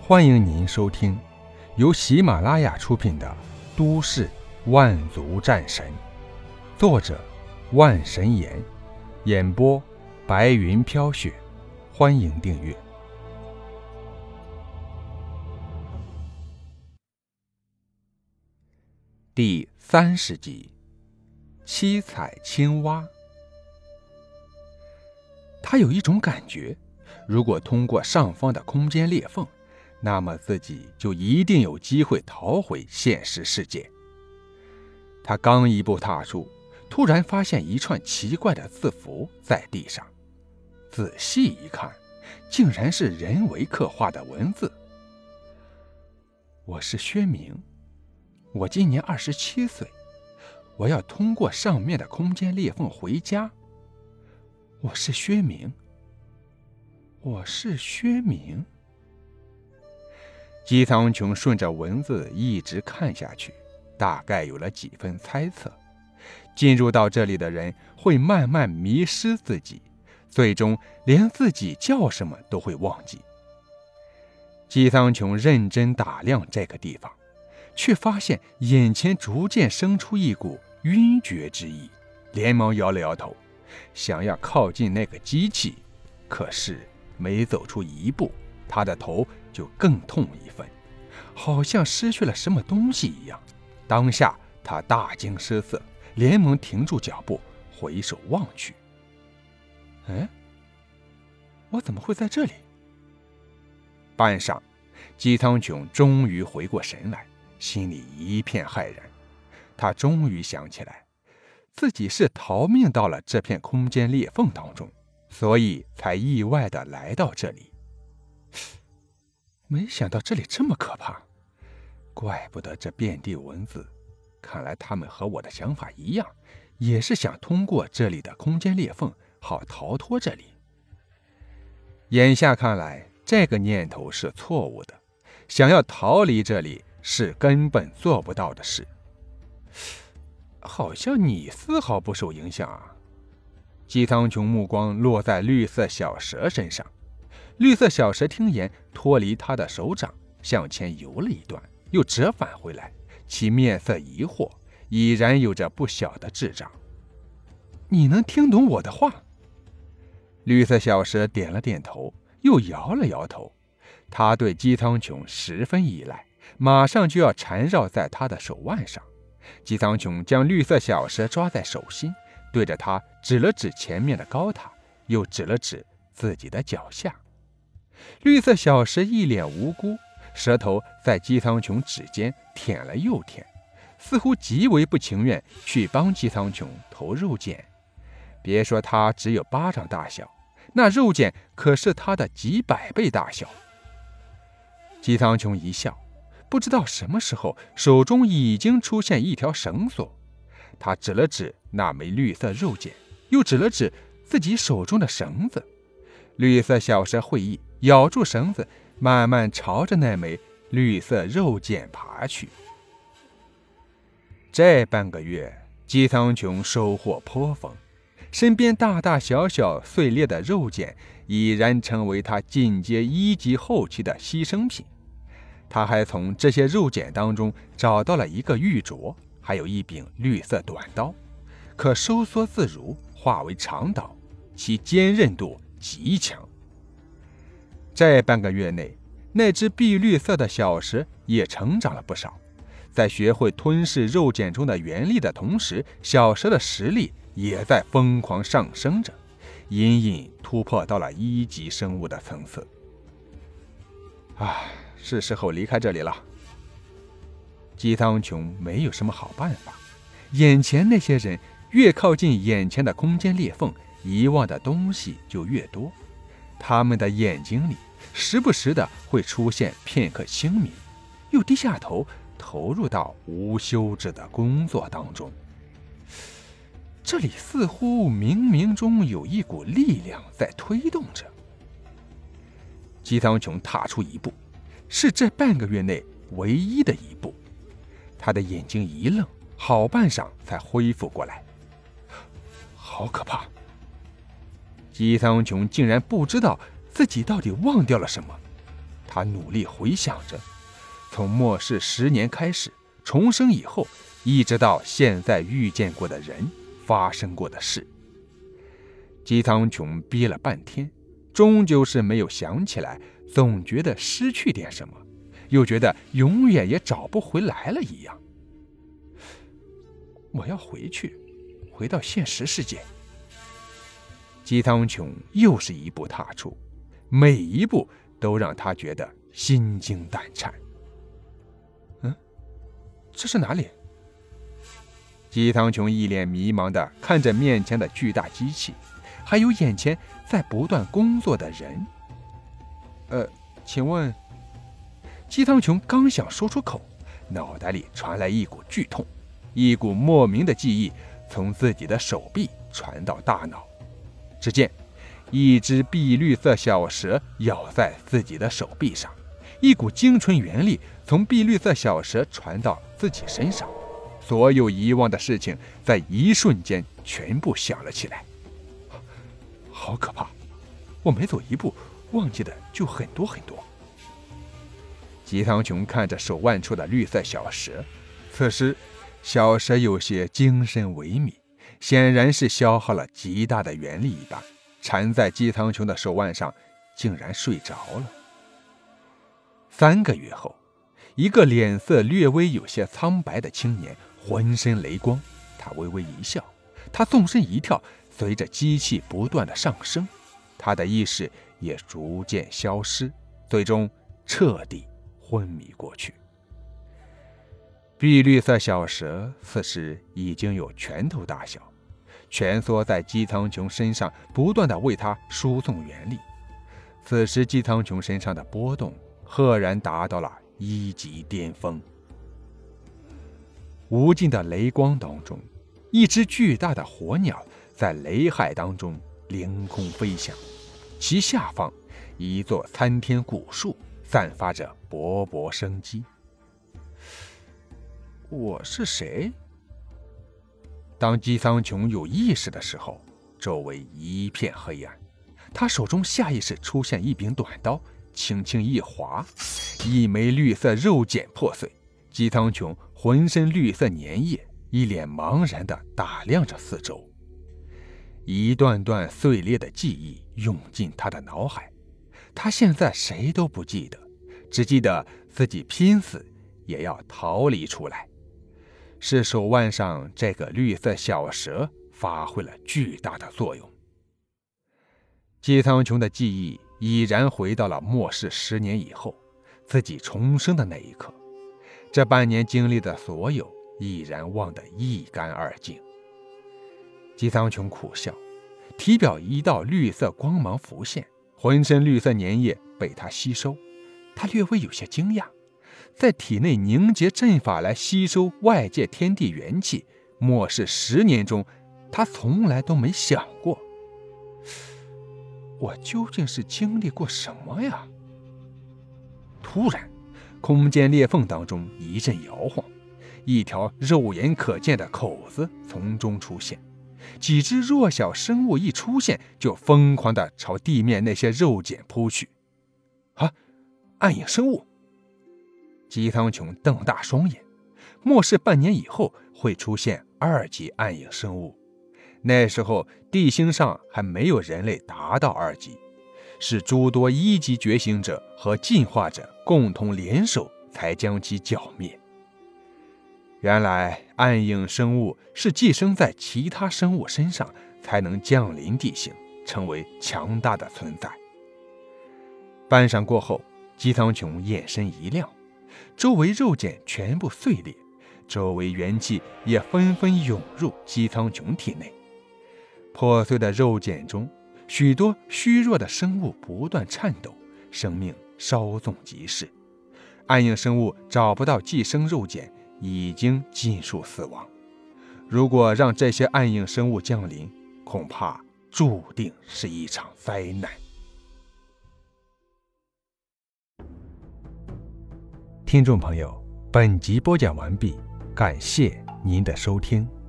欢迎您收听由喜马拉雅出品的《都市万族战神》，作者万神岩，演播白云飘雪。欢迎订阅。第30集，七彩青蛙。他有一种感觉，如果通过上方的空间裂缝，那么自己就一定有机会逃回现实世界。他刚一步踏出，突然发现一串奇怪的字符在地上，仔细一看，竟然是人为刻画的文字。我是薛明，我今年27岁，我要通过上面的空间裂缝回家。我是薛明，我是薛明。姬苍穹顺着文字一直看下去，大概有了几分猜测。进入到这里的人会慢慢迷失自己，最终连自己叫什么都会忘记。姬苍穹认真打量这个地方，却发现眼前逐渐生出一股晕厥之意，连忙摇了摇头，想要靠近那个机器，可是没走出一步，他的头就更痛一分，好像失去了什么东西一样。当下他大惊失色，连忙停住脚步，回首望去。我怎么会在这里？半晌，姬苍穹终于回过神来，心里一片骇然。他终于想起来，自己是逃命到了这片空间裂缝当中，所以才意外地来到这里。没想到这里这么可怕，怪不得这遍地文字，看来他们和我的想法一样，也是想通过这里的空间裂缝好逃脱这里。眼下看来，这个念头是错误的，想要逃离这里是根本做不到的事。好像你丝毫不受影响啊。姬苍穹目光落在绿色小蛇身上，绿色小蛇听言脱离他的手掌，向前游了一段，又折返回来，其面色疑惑，已然有着不小的智障。你能听懂我的话？绿色小蛇点了点头，又摇了摇头。他对姬苍穹十分依赖，马上就要缠绕在他的手腕上。姬苍穹将绿色小蛇抓在手心，对着他指了指前面的高塔，又指了指自己的脚下。绿色小蛇一脸无辜，舌头在姬苍穹指尖舔了又舔，似乎极为不情愿去帮姬苍穹投肉茧。别说他只有巴掌大小，那肉茧可是他的几百倍大小。姬苍穹一笑，不知道什么时候手中已经出现一条绳索，他指了指那枚绿色肉茧，又指了指自己手中的绳子。绿色小蛇会意，咬住绳子，慢慢朝着那枚绿色肉茧爬去。这半个月，姬苍穹收获颇丰，身边大大小小碎裂的肉茧已然成为他进阶1级后期的牺牲品。他还从这些肉茧当中找到了一个玉镯，还有一柄绿色短刀，可收缩自如，化为长刀，其坚韧度极强。这半个月内，那只碧绿色的小蛇也成长了不少，在学会吞噬肉茧中的原力的同时，小蛇的实力也在疯狂上升着，隐隐突破到了1级生物的层次。是时候离开这里了。姬苍穹没有什么好办法，眼前那些人越靠近眼前的空间裂缝，遗忘的东西就越多，他们的眼睛里时不时的会出现片刻清明，又低下头投入到无休止的工作当中。这里似乎冥冥中有一股力量在推动着。姬苍穹踏出一步，是这半个月内唯一的一步。他的眼睛一愣，好半晌才恢复过来。好可怕！姬苍穹竟然不知道自己到底忘掉了什么， 他努力回想着，从末世10年开始，重生以后，一直到现在遇见过的人，发生过的事。姬苍穹憋了半天，终究是没有想起来，总觉得失去点什么，又觉得永远也找不回来了一样。我要回到现实世界。姬苍穹又是一步踏出，每一步都让他觉得心惊胆颤。这是哪里？姬苍穹一脸迷茫地看着面前的巨大机器，还有眼前在不断工作的人。请问……姬苍穹刚想说出口，脑袋里传来一股剧痛，一股莫名的记忆从自己的手臂传到大脑。只见一只碧绿色小蛇咬在自己的手臂上，一股精纯元力从碧绿色小蛇传到自己身上，所有遗忘的事情在一瞬间全部想了起来。好可怕，我每走一步忘记的就很多很多。姬苍穹看着手腕处的绿色小蛇，此时小蛇有些精神萎靡，显然是消耗了极大的元力一般，缠在姬苍穹的手腕上，竟然睡着了。3个月后，一个脸色略微有些苍白的青年浑身雷光，他微微一笑，他纵身一跳，随着机器不断的上升，他的意识也逐渐消失，最终彻底昏迷过去。碧绿色小蛇此时已经有拳头大小，蜷缩在姬苍穹身上，不断地为他输送元力。此时姬苍穹身上的波动赫然达到了1级巅峰。无尽的雷光当中，一只巨大的火鸟在雷海当中凌空飞翔，其下方一座参天古树散发着勃勃生机。我是谁？当姬苍穹有意识的时候，周围一片黑暗，他手中下意识出现一柄短刀，轻轻一划，一枚绿色肉茧破碎。姬苍穹浑身绿色粘液，一脸茫然地打量着四周。一段段碎裂的记忆涌进他的脑海，他现在谁都不记得，只记得自己拼死也要逃离出来。是手腕上这个绿色小蛇发挥了巨大的作用。姬苍穹的记忆已然回到了末世10年以后，自己重生的那一刻。这半年经历的所有已然忘得一干二净。姬苍穹苦笑，体表一道绿色光芒浮现，浑身绿色粘液被他吸收。他略微有些惊讶，在体内凝结阵法来吸收外界天地元气，末世10年中他从来都没想过。我究竟是经历过什么呀？突然，空间裂缝当中一阵摇晃，一条肉眼可见的口子从中出现，几只弱小生物一出现，就疯狂地朝地面那些肉茧扑去。暗影生物！姬苍穹瞪大双眼，末世半年以后会出现2级暗影生物，那时候地星上还没有人类达到2级，是诸多1级觉醒者和进化者共同联手才将其剿灭。原来暗影生物是寄生在其他生物身上才能降临地星，成为强大的存在。半晌过后，姬苍穹眼神一亮，周围肉茧全部碎裂，周围元气也纷纷涌入姬苍穹体内。破碎的肉茧中，许多虚弱的生物不断颤抖，生命稍纵即逝。暗影生物找不到寄生肉茧，已经尽数死亡。如果让这些暗影生物降临，恐怕注定是一场灾难。听众朋友，本集播讲完毕，感谢您的收听。